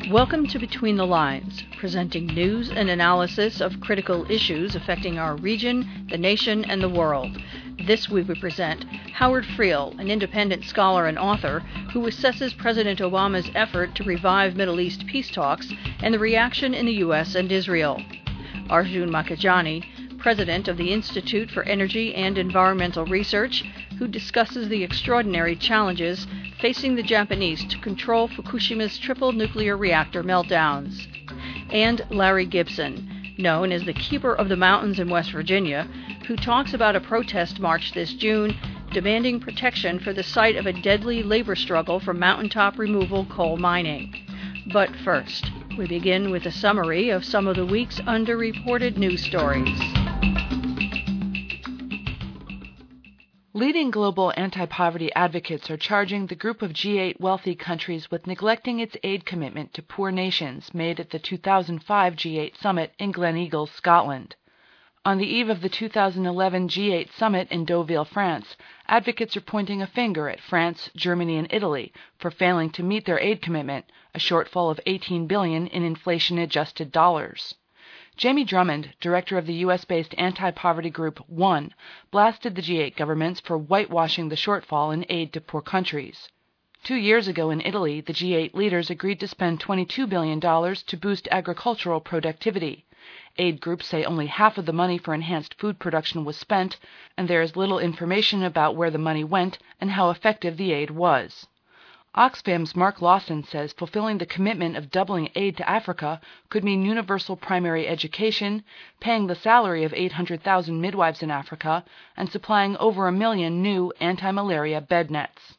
Welcome to Between the Lines, presenting news and analysis of critical issues affecting our region, the nation, and the world. This week we present Howard Friel, an independent scholar and author who assesses President Obama's effort to revive Middle East peace talks and the reaction in the U.S. and Israel. Arjun Makhijani, president of the Institute for Energy and Environmental Research, who discusses the extraordinary challenges facing the Japanese to control Fukushima's triple nuclear reactor meltdowns. And Larry Gibson, known as the Keeper of the Mountains in West Virginia, who talks about a protest march this June demanding protection for the site of a deadly labor struggle for mountaintop removal coal mining. But first, we begin with a summary of some of the week's underreported news stories. Leading global anti-poverty advocates are charging the group of G8 wealthy countries with neglecting its aid commitment to poor nations made at the 2005 G8 summit in Gleneagles, Scotland. On the eve of the 2011 G8 summit in Deauville, France, advocates are pointing a finger at France, Germany, and Italy for failing to meet their aid commitment, a shortfall of $18 billion in inflation-adjusted dollars. Jamie Drummond, director of the U.S.-based anti-poverty group ONE, blasted the G8 governments for whitewashing the shortfall in aid to poor countries. 2 years ago in Italy, the G8 leaders agreed to spend $22 billion to boost agricultural productivity. Aid groups say only half of the money for enhanced food production was spent, and there is little information about where the money went and how effective the aid was. Oxfam's Mark Lawson says fulfilling the commitment of doubling aid to Africa could mean universal primary education, paying the salary of 800,000 midwives in Africa, and supplying over 1 million new anti-malaria bed nets.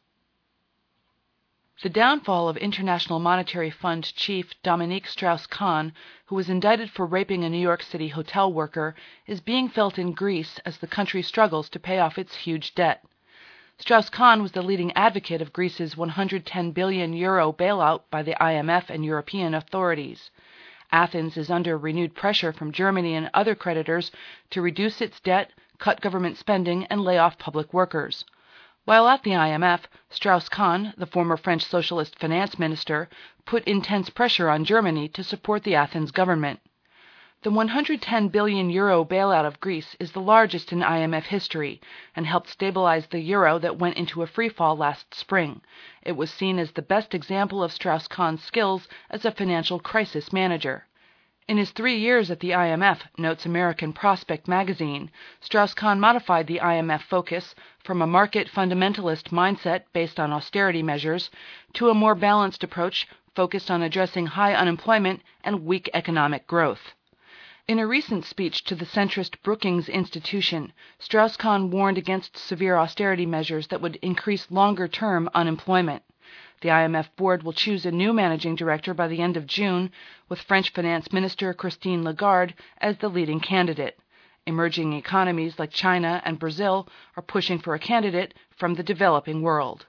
The downfall of International Monetary Fund chief Dominique Strauss-Kahn, who was indicted for raping a New York City hotel worker, is being felt in Greece as the country struggles to pay off its huge debt. Strauss-Kahn was the leading advocate of Greece's €110 billion bailout by the IMF and European authorities. Athens is under renewed pressure from Germany and other creditors to reduce its debt, cut government spending, and lay off public workers. While at the IMF, Strauss-Kahn, the former French socialist finance minister, put intense pressure on Germany to support the Athens government. The €110 billion bailout of Greece is the largest in IMF history and helped stabilize the euro that went into a freefall last spring. It was seen as the best example of Strauss-Kahn's skills as a financial crisis manager. In his 3 years at the IMF, notes American Prospect magazine, Strauss-Kahn modified the IMF focus from a market fundamentalist mindset based on austerity measures to a more balanced approach focused on addressing high unemployment and weak economic growth. In a recent speech to the centrist Brookings Institution, Strauss-Kahn warned against severe austerity measures that would increase longer-term unemployment. The IMF board will choose a new managing director by the end of June, with French Finance Minister Christine Lagarde as the leading candidate. Emerging economies like China and Brazil are pushing for a candidate from the developing world.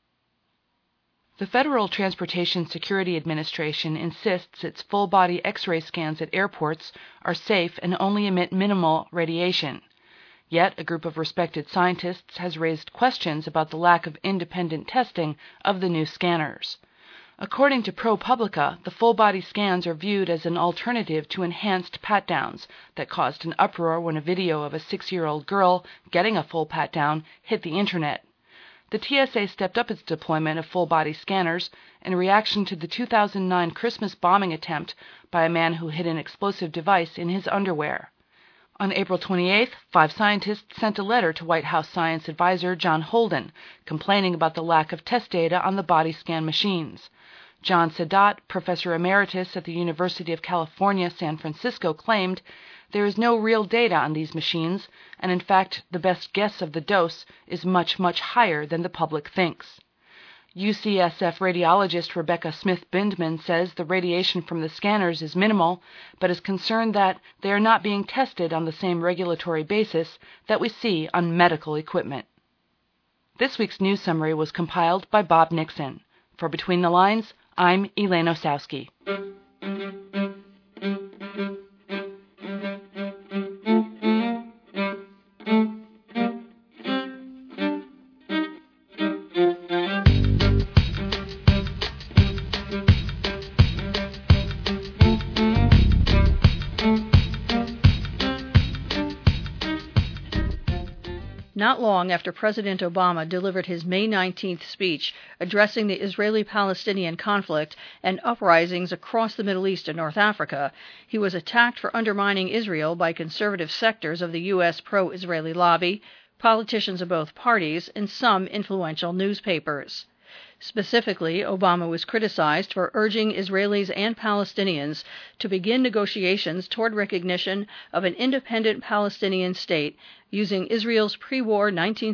The Federal Transportation Security Administration insists its full-body X-ray scans at airports are safe and only emit minimal radiation. Yet, a group of respected scientists has raised questions about the lack of independent testing of the new scanners. According to ProPublica, the full-body scans are viewed as an alternative to enhanced pat-downs that caused an uproar when a video of a 6-year-old girl getting a full pat-down hit the internet. The TSA stepped up its deployment of full-body scanners in reaction to the 2009 Christmas bombing attempt by a man who hid an explosive device in his underwear. On April 28th, 5 scientists sent a letter to White House science advisor John Holden, complaining about the lack of test data on the body scan machines. John Sadat, professor emeritus at the University of California, San Francisco, claimed there is no real data on these machines, and in fact, the best guess of the dose is much, much higher than the public thinks. UCSF radiologist Rebecca Smith-Bindman says the radiation from the scanners is minimal, but is concerned that they are not being tested on the same regulatory basis that we see on medical equipment. This week's news summary was compiled by Bob Nixon. For Between the Lines, I'm Elaine Osowski. Not long after President Obama delivered his May 19th speech addressing the Israeli-Palestinian conflict and uprisings across the Middle East and North Africa, he was attacked for undermining Israel by conservative sectors of the U.S. pro-Israeli lobby, politicians of both parties, and some influential newspapers. Specifically, Obama was criticized for urging Israelis and Palestinians to begin negotiations toward recognition of an independent Palestinian state using Israel's pre-war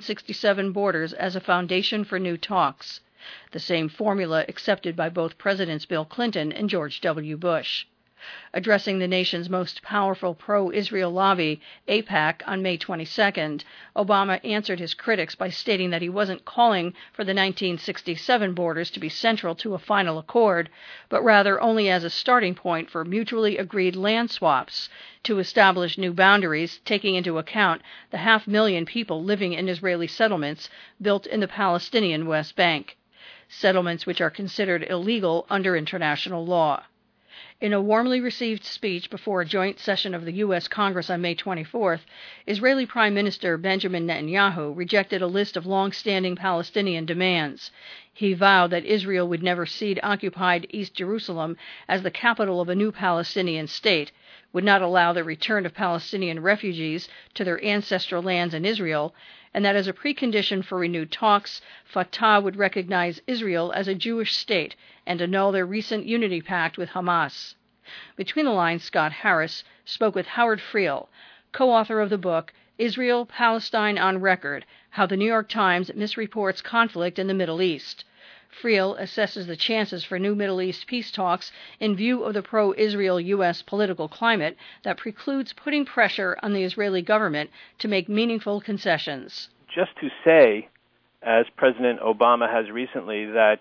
1967 borders as a foundation for new talks, the same formula accepted by both Presidents Bill Clinton and George W. Bush. Addressing the nation's most powerful pro-Israel lobby, AIPAC, on May 22nd, Obama answered his critics by stating that he wasn't calling for the 1967 borders to be central to a final accord, but rather only as a starting point for mutually agreed land swaps to establish new boundaries, taking into account the 500,000 people living in Israeli settlements built in the Palestinian West Bank, settlements which are considered illegal under international law. In a warmly received speech before a joint session of the U.S. Congress on May 24th, Israeli Prime Minister Benjamin Netanyahu rejected a list of long-standing Palestinian demands. He vowed that Israel would never cede occupied East Jerusalem as the capital of a new Palestinian state, would not allow the return of Palestinian refugees to their ancestral lands in Israel, and that as a precondition for renewed talks, Fatah would recognize Israel as a Jewish state and annul their recent unity pact with Hamas. Between the lines, Scott Harris spoke with Howard Friel, co-author of the book Israel, Palestine on Record, How the New York Times Misreports Conflict in the Middle East. Friel assesses the chances for new Middle East peace talks in view of the pro-Israel U.S. political climate that precludes putting pressure on the Israeli government to make meaningful concessions. Just to say, as President Obama has recently, that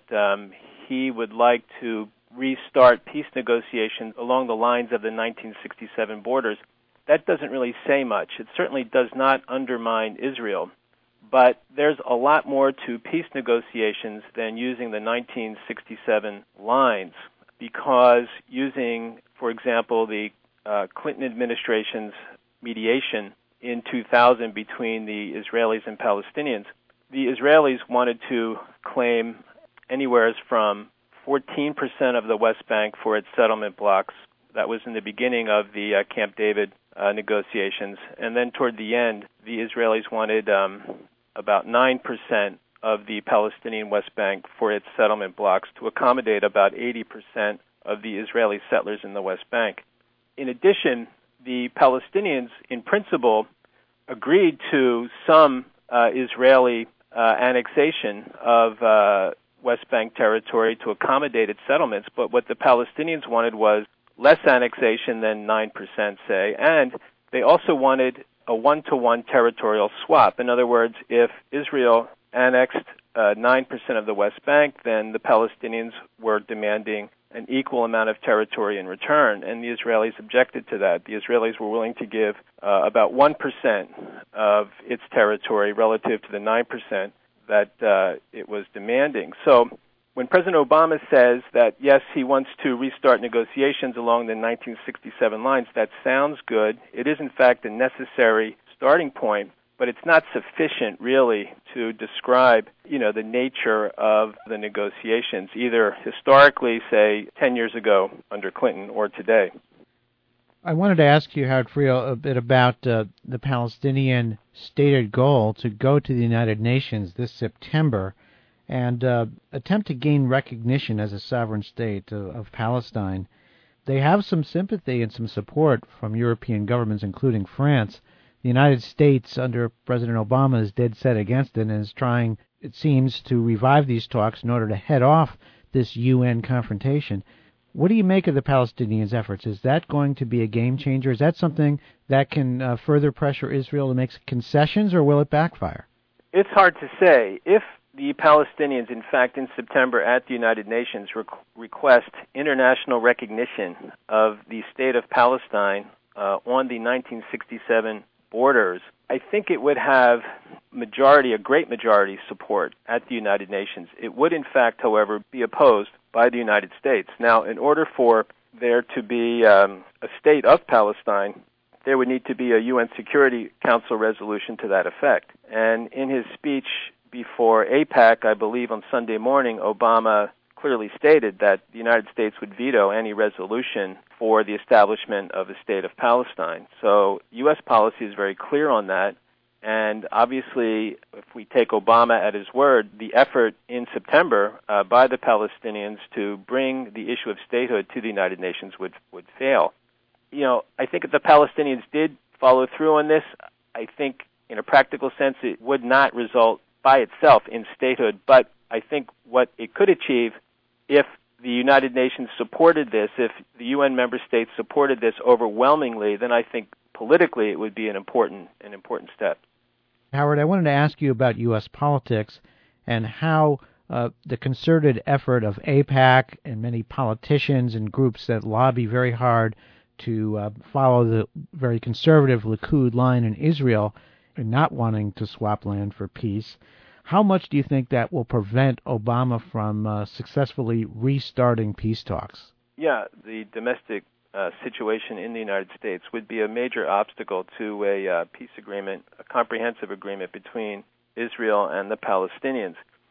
he would like to restart peace negotiations along the lines of the 1967 borders, that doesn't really say much. It certainly does not undermine Israel. But there's a lot more to peace negotiations than using the 1967 lines, because using, for example, the Clinton administration's mediation in 2000 between the Israelis and Palestinians, the Israelis wanted to claim anywhere from 14% of the West Bank for its settlement blocks. That was in the beginning of the Camp David negotiations. And then toward the end, the Israelis wanted about 9% of the Palestinian West Bank for its settlement blocks to accommodate about 80% of the Israeli settlers in the West Bank. In addition, the Palestinians, in principle, agreed to some Israeli annexation of West Bank territory to accommodate its settlements, but what the Palestinians wanted was less annexation than 9%, say, and they also wanted a one-to-one territorial swap. In other words, if Israel annexed 9% of the West Bank, then the Palestinians were demanding an equal amount of territory in return, and the Israelis objected to that. The Israelis were willing to give about 1% of its territory relative to the 9% that it was demanding. So when President Obama says that, yes, he wants to restart negotiations along the 1967 lines, that sounds good. It is, in fact, a necessary starting point, but it's not sufficient, really, to describe, the nature of the negotiations, either historically, say, 10 years ago under Clinton, or today. I wanted to ask you, Howard Friel, a bit about the Palestinian stated goal to go to the United Nations this September and attempt to gain recognition as a sovereign state of Palestine. They have some sympathy and some support from European governments, including France. The United States, under President Obama, is dead set against it and is trying, it seems, to revive these talks in order to head off this UN confrontation. What do you make of the Palestinians' efforts? Is that going to be a game changer? Is that something that can further pressure Israel to make concessions, or will it backfire? It's hard to say. If the Palestinians, in fact, in September at the United Nations request international recognition of the state of Palestine on the 1967 borders, I think it would have a great majority support at the United Nations. It would, in fact, however, be opposed by the United States. Now, in order for there to be a state of Palestine, there would need to be a UN Security Council resolution to that effect. And in his speech before AIPAC, I believe on Sunday morning, Obama clearly stated that the United States would veto any resolution for the establishment of a state of Palestine. So U.S. policy is very clear on that. And obviously, if we take Obama at his word, the effort in September by the Palestinians to bring the issue of statehood to the United Nations would fail. You know, I think if the Palestinians did follow through on this, I think in a practical sense it would not result by itself in statehood, but I think what it could achieve if the United Nations supported this, if the UN member states supported this overwhelmingly, then I think politically it would be an important step. Howard, I wanted to ask you about U.S. politics and how the concerted effort of AIPAC and many politicians and groups that lobby very hard to follow the very conservative Likud line in Israel and not wanting to swap land for peace. How much do you think that will prevent Obama from successfully restarting peace talks? Yeah, the domestic situation in the United States would be a major obstacle to a peace agreement, a comprehensive agreement between Israel and the Palestinians.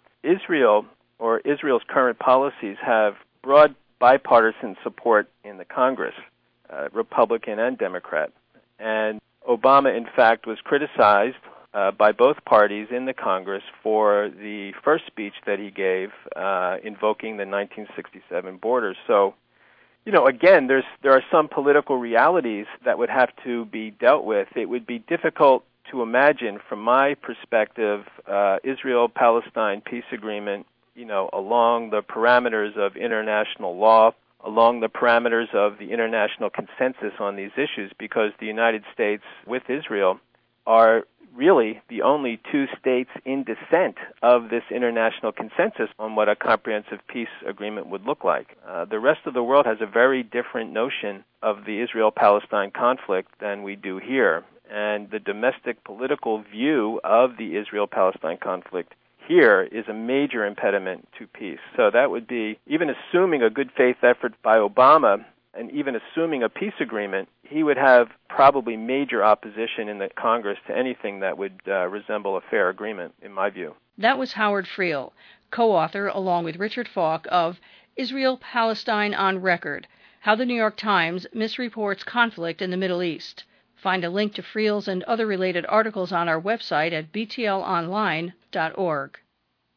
Israel's current policies have broad bipartisan support in the Congress, Republican and Democrat. And Obama, in fact, was criticized by both parties in the Congress for the first speech that he gave invoking the 1967 borders. So, you know, again, there are some political realities that would have to be dealt with. It would be difficult to imagine, from my perspective, Israel-Palestine peace agreement, you know, along the parameters of international law, along the parameters of the international consensus on these issues, because the United States with Israel are really the only two states in dissent of this international consensus on what a comprehensive peace agreement would look like. The rest of the world has a very different notion of the Israel-Palestine conflict than we do here. And the domestic political view of the Israel-Palestine conflict here is a major impediment to peace. So that would be, even assuming a good faith effort by Obama, and even assuming a peace agreement, he would have probably major opposition in the Congress to anything that would resemble a fair agreement, in my view. That was Howard Friel, co-author, along with Richard Falk, of Israel-Palestine on Record, How the New York Times Misreports Conflict in the Middle East. Find a link to Friel's and other related articles on our website at btlonline.org.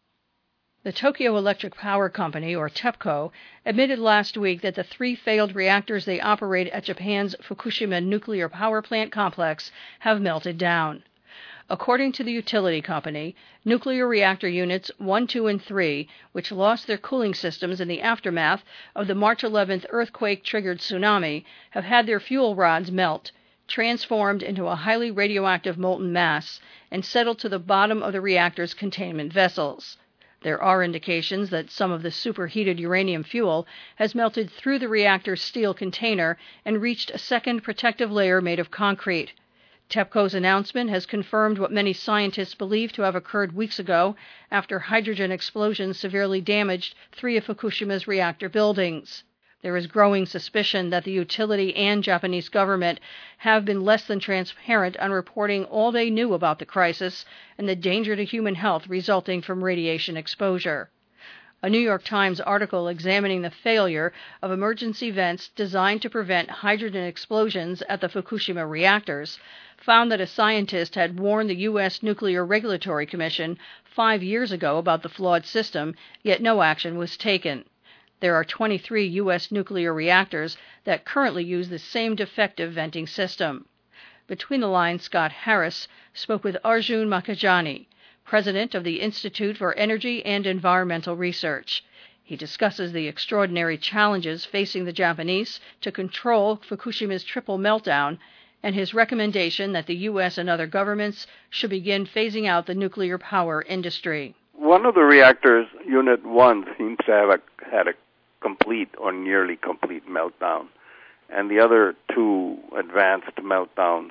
The Tokyo Electric Power Company, or TEPCO, admitted last week that the 3 failed reactors they operate at Japan's Fukushima nuclear power plant complex have melted down. According to the utility company, nuclear reactor units 1, 2, and 3, which lost their cooling systems in the aftermath of the March 11th earthquake-triggered tsunami, have had their fuel rods melt, transformed into a highly radioactive molten mass, and settled to the bottom of the reactor's containment vessels. There are indications that some of the superheated uranium fuel has melted through the reactor's steel container and reached a second protective layer made of concrete. TEPCO's announcement has confirmed what many scientists believe to have occurred weeks ago after hydrogen explosions severely damaged 3 of Fukushima's reactor buildings. There is growing suspicion that the utility and Japanese government have been less than transparent on reporting all they knew about the crisis and the danger to human health resulting from radiation exposure. A New York Times article examining the failure of emergency vents designed to prevent hydrogen explosions at the Fukushima reactors found that a scientist had warned the U.S. Nuclear Regulatory Commission 5 years ago about the flawed system, yet no action was taken. There are 23 U.S. nuclear reactors that currently use the same defective venting system. Between the Lines, Scott Harris spoke with Arjun Makhijani, president of the Institute for Energy and Environmental Research. He discusses the extraordinary challenges facing the Japanese to control Fukushima's triple meltdown and his recommendation that the U.S. and other governments should begin phasing out the nuclear power industry. One of the reactors, Unit 1, seems to have had a complete or nearly complete meltdown, and the other 2 advanced meltdowns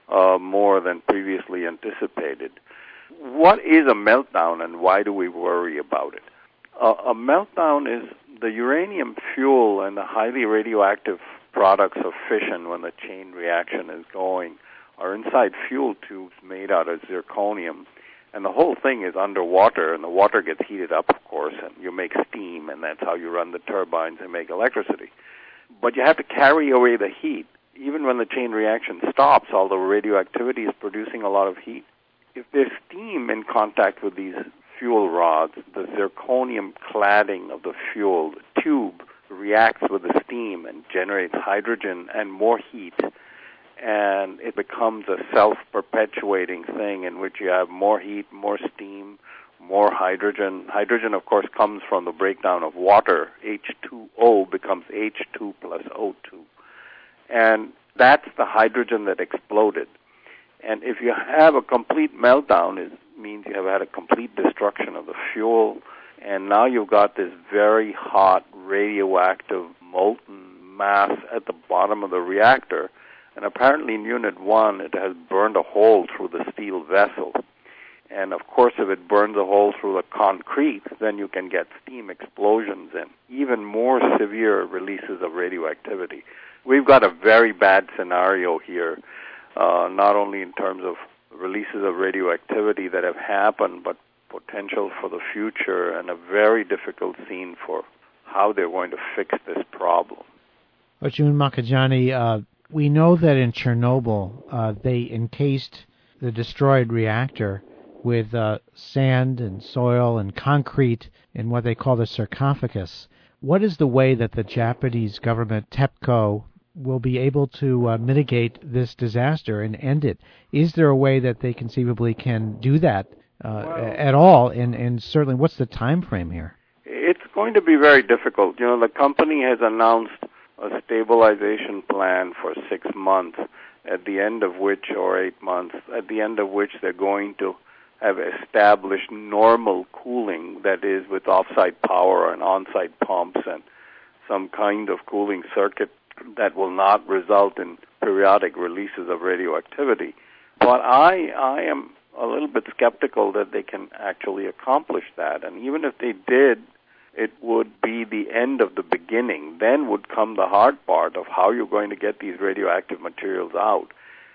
more than previously anticipated. What is a meltdown, and why do we worry about it? A meltdown is the uranium fuel and the highly radioactive products of fission when the chain reaction is going are inside fuel tubes made out of zirconium. And the whole thing is underwater, and the water gets heated up, of course, and you make steam, and that's how you run the turbines and make electricity. But you have to carry away the heat. Even when the chain reaction stops, although radioactivity is producing a lot of heat, if there's steam in contact with these fuel rods, the zirconium cladding of the fuel tube reacts with the steam and generates hydrogen and more heat, and it becomes a self-perpetuating thing in which you have more heat, more steam, more hydrogen. Hydrogen, of course, comes from the breakdown of water. H2O becomes H2 plus O2. And that's the hydrogen that exploded. And if you have a complete meltdown, it means you have had a complete destruction of the fuel, and now you've got this very hot radioactive molten mass at the bottom of the reactor. And apparently in Unit 1, it has burned a hole through the steel vessel. And of course, if it burns a hole through the concrete, then you can get steam explosions and even more severe releases of radioactivity. We've got a very bad scenario here, not only in terms of releases of radioactivity that have happened, but potential for the future, and a very difficult scene for how they're going to fix this problem. Arjun Makhijani, we know that in Chernobyl, they encased the destroyed reactor with sand and soil and concrete in what they call the sarcophagus. What is the way that the Japanese government, TEPCO, will be able to mitigate this disaster and end it? Is there a way that they conceivably can do that at all? And certainly, what's the time frame here? It's going to be very difficult. The company has announced a stabilization plan for 6 months, at the end of which, or 8 months, at the end of which they're going to have established normal cooling, that is, with off-site power and on-site pumps and some kind of cooling circuit that will not result in periodic releases of radioactivity. But I am a little bit skeptical that they can actually accomplish that. And even if they did, it would be the end of the beginning. Then would come the hard part of how you're going to get these radioactive materials out.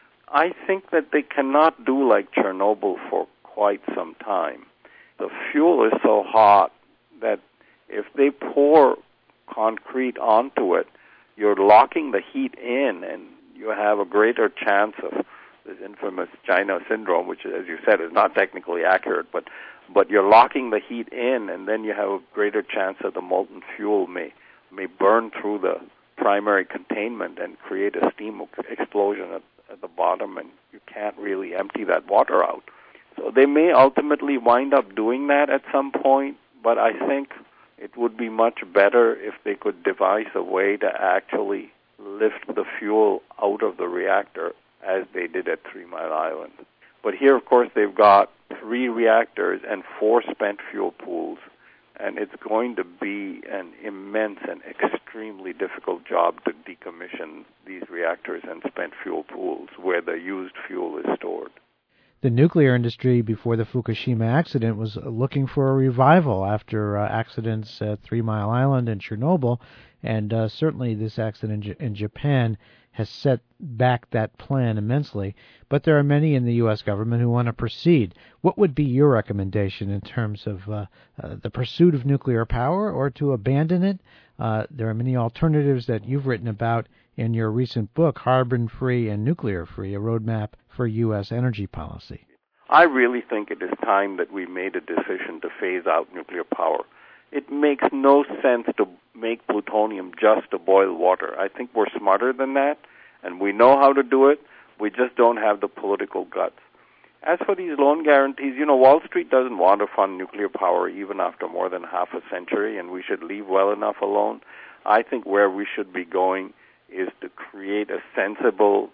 I think that they cannot do like Chernobyl for quite some time. The fuel is so hot that if they pour concrete onto it, you're locking the heat in, and you have a greater chance of this infamous China syndrome, which, as you said, is not technically accurate, but you're locking the heat in, and then you have a greater chance that the molten fuel may burn through the primary containment and create a steam explosion at the bottom, and you can't really empty that water out. So they may ultimately wind up doing that at some point, but I think it would be much better if they could devise a way to actually lift the fuel out of the reactor as they did at 3 Mile Island. But here, of course, they've got 3 reactors and 4 spent fuel pools, and it's going to be an immense and extremely difficult job to decommission these reactors and spent fuel pools where the used fuel is stored. The nuclear industry before the Fukushima accident was looking for a revival after accidents at 3 Mile Island and Chernobyl, and certainly this accident in Japan has set back that plan immensely. But there are many in the U.S. government who want to proceed. What would be your recommendation in terms of the pursuit of nuclear power, or to abandon it? There are many alternatives that you've written about in your recent book, Carbon-Free and Nuclear-Free, a roadmap for U.S. energy policy. I really think it is time that we made a decision to phase out nuclear power. It makes no sense to make plutonium just to boil water. I think we're smarter than that, and we know how to do it. We just don't have the political guts. As for these loan guarantees, Wall Street doesn't want to fund nuclear power even after more than half a century, and we should leave well enough alone. I think where we should be going is to create a sensible,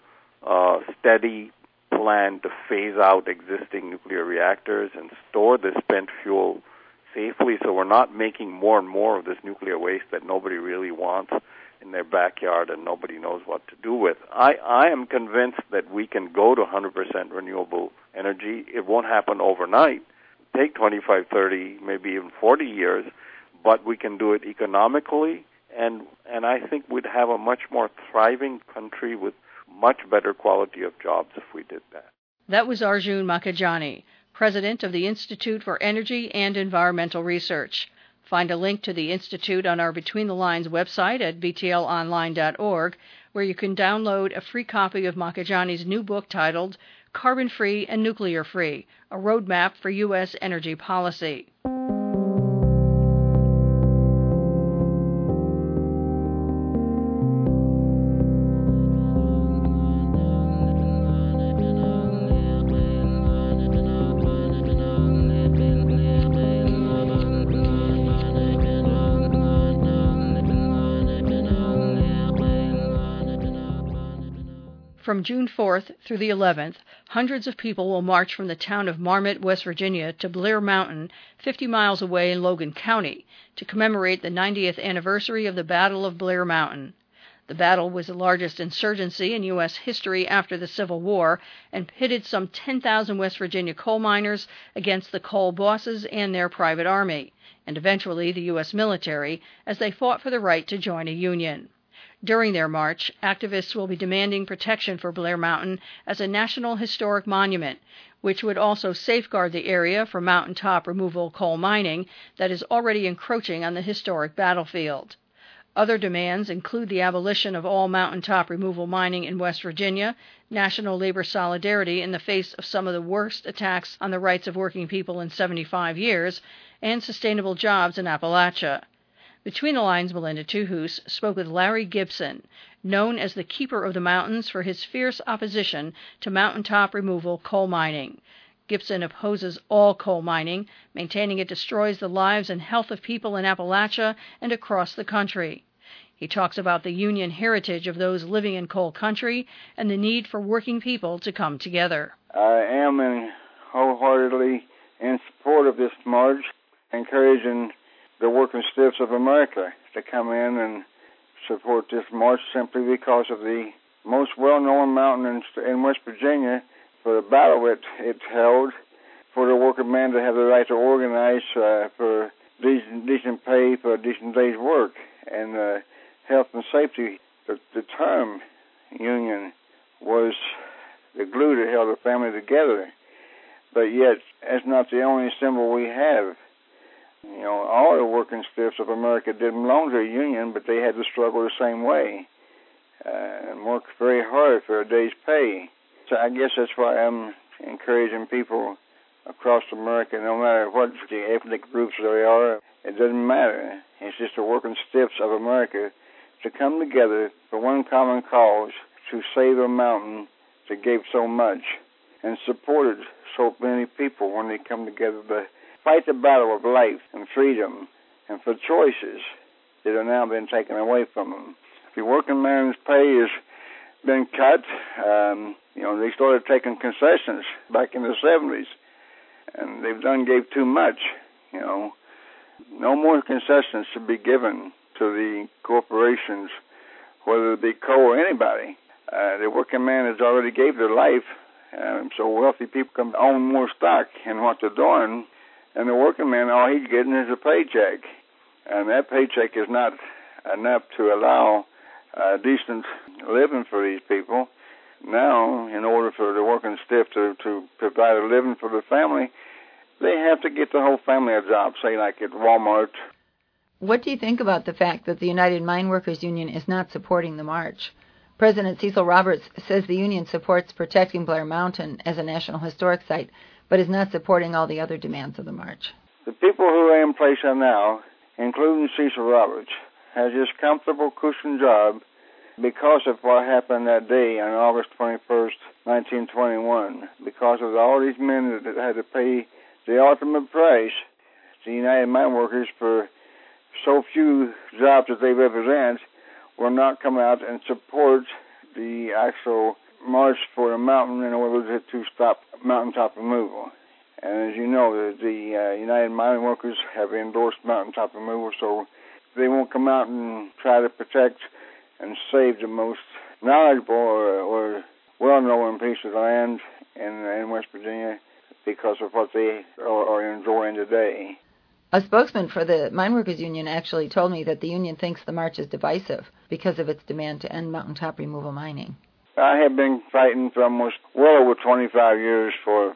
steady plan to phase out existing nuclear reactors and store the spent fuel safely, so we're not making more and more of this nuclear waste that nobody really wants in their backyard and nobody knows what to do with. I am convinced that we can go to 100% renewable energy. It won't happen overnight. Take 25, 30, maybe even 40 years, but we can do it economically and I think we'd have a much more thriving country with much better quality of jobs if we did that. That was Arjun Makhijani, president of the Institute for Energy and Environmental Research. Find a link to the Institute on our Between the Lines website at btlonline.org, where you can download a free copy of Makhijani's new book titled Carbon-Free and Nuclear-Free, a Roadmap for U.S. Energy Policy. From June 4th through the 11th, hundreds of people will march from the town of Marmot, West Virginia, to Blair Mountain, 50 miles away in Logan County, to commemorate the 90th anniversary of the Battle of Blair Mountain. The battle was the largest insurgency in U.S. history after the Civil War and pitted some 10,000 West Virginia coal miners against the coal bosses and their private army, and eventually the U.S. military, as they fought for the right to join a union. During their march, activists will be demanding protection for Blair Mountain as a National Historic Monument, which would also safeguard the area for mountaintop removal coal mining that is already encroaching on the historic battlefield. Other demands include the abolition of all mountaintop removal mining in West Virginia, national labor solidarity in the face of some of the worst attacks on the rights of working people in 75 years, and sustainable jobs in Appalachia. Between the Lines' Melinda Tuhus spoke with Larry Gibson, known as the Keeper of the Mountains for his fierce opposition to mountaintop removal coal mining. Gibson opposes all coal mining, maintaining it destroys the lives and health of people in Appalachia and across the country. He talks about the Union heritage of those living in coal country and the need for working people to come together. I am wholeheartedly in support of this march, encouraging the working stiffs of America to come in and support this march simply because of the most well-known mountain in West Virginia, for the battle it held, for the working man to have the right to organize for decent pay for a decent day's work, and health and safety. The term union was the glue that held the family together, but yet that's not the only symbol we have. You know, all the working stiffs of America didn't belong to a union, but they had to struggle the same way and work very hard for a day's pay. So I guess that's why I'm encouraging people across America, no matter what the ethnic groups they are, it doesn't matter. It's just the working stiffs of America to come together for one common cause, to save a mountain that gave so much and supported so many people when they come together to fight the battle of life and freedom and for choices that are now being taken away from them. The working man's pay has been cut. They started taking concessions back in the 70s, and they've gave too much. No more concessions should be given to the corporations, whether it be coal or anybody. The working man has already gave their life, so wealthy people can own more stock in what they're doing. And the working man, all he's getting is a paycheck. And that paycheck is not enough to allow decent living for these people. Now, in order for the working stiff to provide a living for the family, they have to get the whole family a job, say like at Walmart. What do you think about the fact that the United Mine Workers Union is not supporting the march? President Cecil Roberts says the union supports protecting Blair Mountain as a National Historic Site, but is not supporting all the other demands of the march. The people who are in place now, including Cecil Roberts, has this comfortable, cushion job because of what happened that day on August 21st, 1921, because of all these men that had to pay the ultimate price, the United Mine Workers, for so few jobs that they represent, will not come out and support the actual march for the mountain in order to stop mountaintop removal. And as you know, the United Mine Workers have endorsed mountaintop removal, so they won't come out and try to protect and save the most knowledgeable or well-known piece of land in West Virginia because of what they are enjoying today. A spokesman for the Mine Workers Union actually told me that the union thinks the march is divisive because of its demand to end mountaintop removal mining. I have been fighting for almost well over 25 years for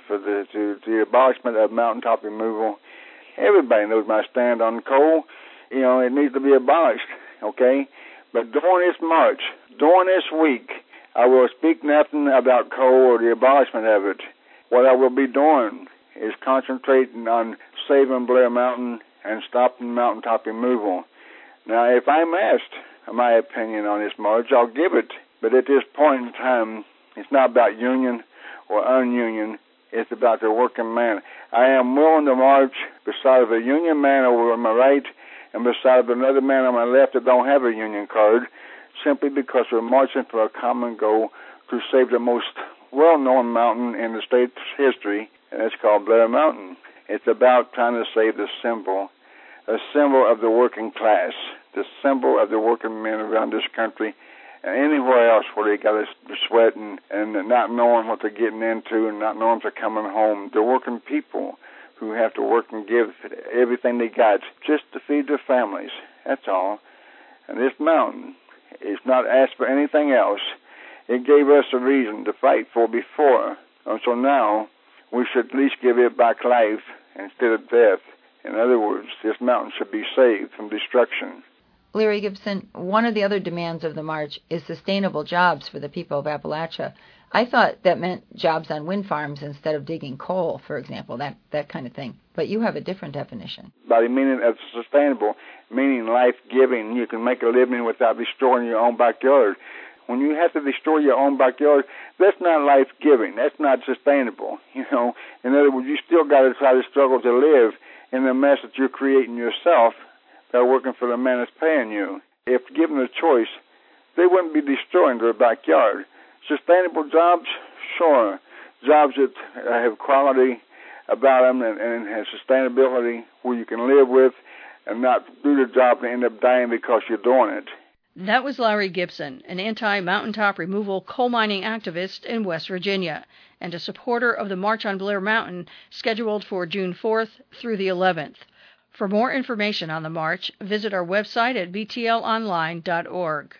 the abolishment of mountaintop removal. Everybody knows my stand on coal. You know, it needs to be abolished, okay? But during this march, during this week, I will speak nothing about coal or the abolishment of it. What I will be doing is concentrating on saving Blair Mountain and stopping mountaintop removal. Now, if I'm asked my opinion on this march, I'll give it. But at this point in time, it's not about union or ununion. It's about the working man. I am willing to march beside of a union man over on my right and beside of another man on my left that don't have a union card, simply because we're marching for a common goal to save the most well-known mountain in the state's history, and it's called Blair Mountain. It's about trying to save the symbol, a symbol of the working class, the symbol of the working men around this country, and anywhere else where they got to sweat and not knowing what they're getting into and not knowing if they're coming home. The working people who have to work and give everything they got just to feed their families. That's all. And this mountain is not asked for anything else. It gave us a reason to fight for before. And so now we should at least give it back life instead of death. In other words, this mountain should be saved from destruction. Larry Gibson, one of the other demands of the march is sustainable jobs for the people of Appalachia. I thought that meant jobs on wind farms instead of digging coal, for example, that kind of thing. But you have a different definition. By the meaning of sustainable, meaning life-giving, you can make a living without destroying your own backyard. When you have to destroy your own backyard, that's not life-giving. That's not sustainable. You know, in other words, you still got to try to struggle to live in the mess that you're creating yourself by working for the man that's paying you. If given a choice, they wouldn't be destroying their backyard. Sustainable jobs, sure. Jobs that have quality about them and have sustainability where you can live with and not do the job and end up dying because you're doing it. That was Larry Gibson, an anti-mountaintop removal coal mining activist in West Virginia and a supporter of the March on Blair Mountain scheduled for June 4th through the 11th. For more information on the march, visit our website at btlonline.org.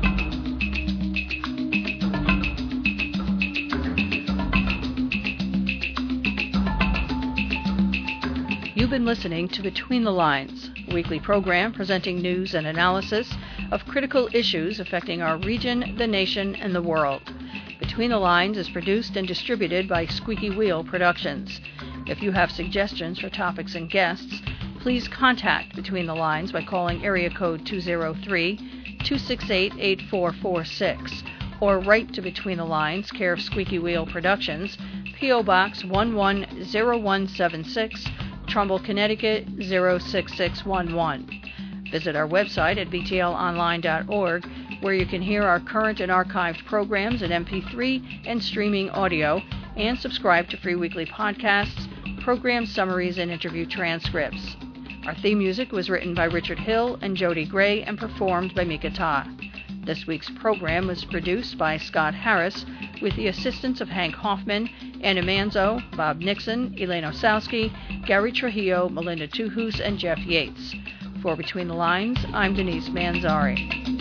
You've been listening to Between the Lines, a weekly program presenting news and analysis of critical issues affecting our region, the nation, and the world. Between the Lines is produced and distributed by Squeaky Wheel Productions. If you have suggestions for topics and guests, please contact Between the Lines by calling area code 203-268-8446 or write to Between the Lines, care of Squeaky Wheel Productions, P.O. Box 110176, Trumbull, Connecticut 06611. Visit our website at btlonline.org, where you can hear our current and archived programs in MP3 and streaming audio, and subscribe to free weekly podcasts, program summaries, and interview transcripts. Our theme music was written by Richard Hill and Jody Gray and performed by Mika Ta. This week's program was produced by Scott Harris with the assistance of Hank Hoffman, Anna Manzo, Bob Nixon, Elaine Osowski, Gary Trujillo, Melinda Tuhus, and Jeff Yates. For Between the Lines, I'm Denise Manzari.